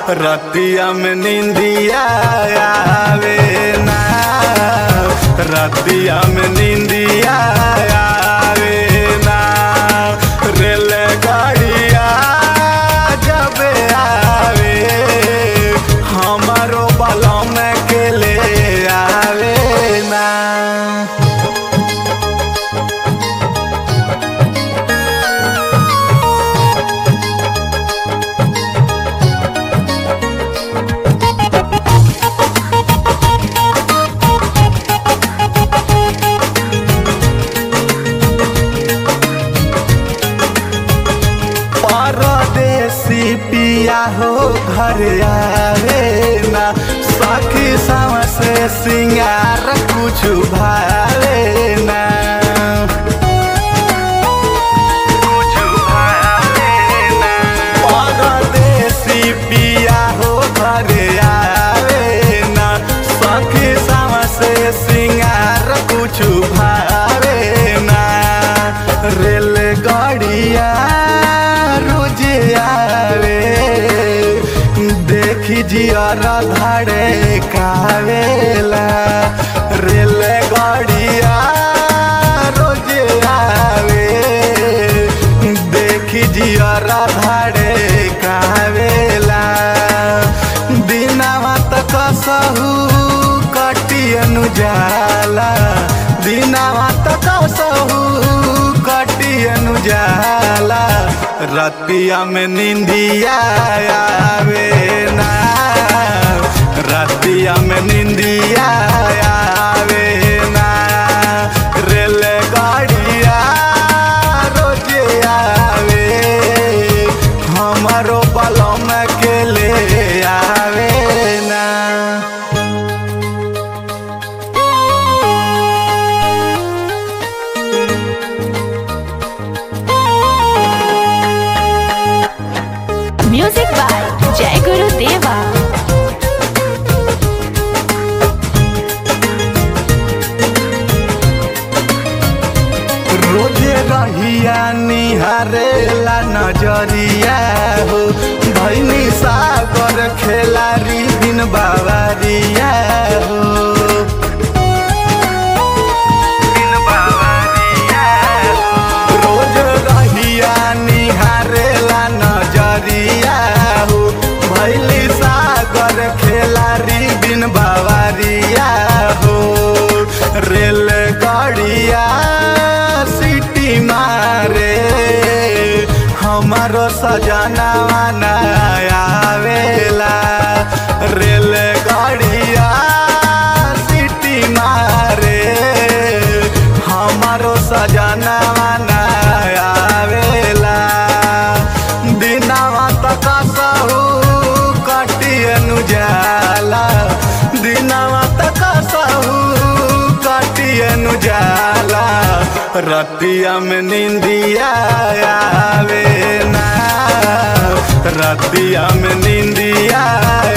रतिया में निंदिया आवे ना, रतिया में निंदिया आवे ना। रेलगाड़िया जब आवे हमारो बलम के ले आवे ना। परदेसी पिया हो घर आवे ना, सखी सावा से सिंगार कुछ भावे ना, कुछ भावे ना। परदेसी पिया हो घर आवे ना, सखी सावा से सिंगार कुछ भावे ना। रेलगाड़िया आवे देखी जियारा धड़े कावेला। रेलगाड़िया रोज आवे देखी जियारा धड़े कावेला। दिनवा तक सहू कटियनु जाला, दिनवा तक सहू कटियनु जाला। रतिया में निंदिया आवे ना, रतिया में निंदिया आवे ना। रेलगाड़िया रोज आवे हमारो बलम के ले आवे ना। म्यूजिक बाय जय गुरु देवा। रोजे रहिया निहारेला नजरिया हो, भैनी सागर खेलारी बिन बावरिया हो, बिन बावरिया हो। रोज रहिया निहारेला नजरिया हो, भैली सागर खेलारी बिन बावरिया हो। रेलगाड़िया सीटी मारे हमारो सजनवा ना आवेला। रेलगाड़िया सीटी मारे हमारो सजनवा ना आवेला। दिनवा तक सहू कटियनु जाला, दिनवा तक सहू कटियनु जाला। रतिया में निंदिया आवे ना, रतिया में निंदिया